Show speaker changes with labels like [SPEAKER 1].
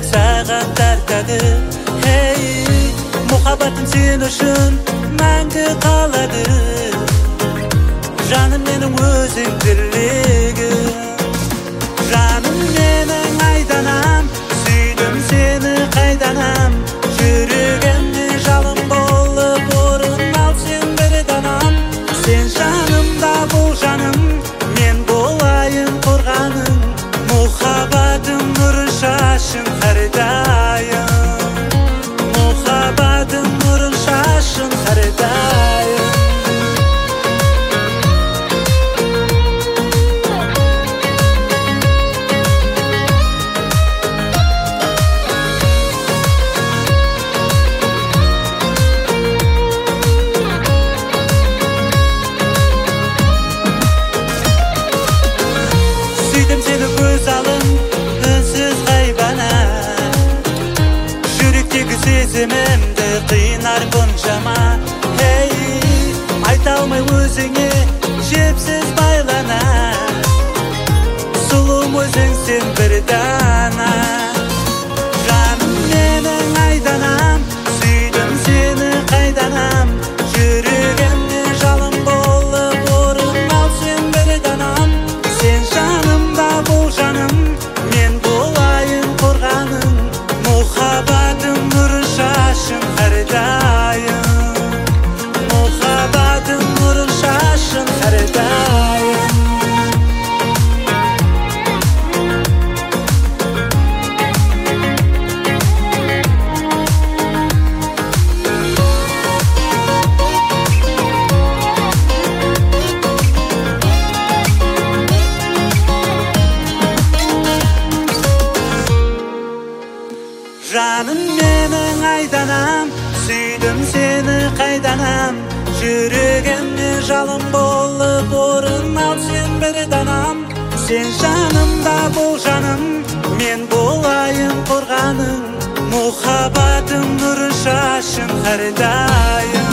[SPEAKER 1] Жүрек саған тартады. Muhabbetim sen үшін мәңгі қалады. Жаным менің өзің тірлігім. Жаным менің айданам, сүйдім сені қайданам. Жүрегімде жалын болып орын ал сен бір данам. Сен жанымда бол жаным, мен болайын қорғаның. Muhabbetim нұрын шашын қардайым. Muhabbetim нұрын шашын қардайым. Сүйдім сені көз алым, үнсіз ғайбана. Жүректегі сезімімді қинар бұншама. Айта алмай өзіңе жепсіз байлана. Сұлуым өзің сен бір дана. Жаным менің айданам, сүйдім сені қайданам. Жүрегімде жалын болып орын ал сен бір данам. Сен жанымда бол жаным, мен болайын қорғаның. Muhabbetim нұрын шашын қардайым. Muhabbetim нұрын шашын қардайым. Жаным менің айданам, сүйдім сені қайданам. Жүрегімде жалын болып орын ал сен бір данам. Сен жанымда бол жаным, мен болайын қорғаның. Muhabbetim нұрын шашын қардайым.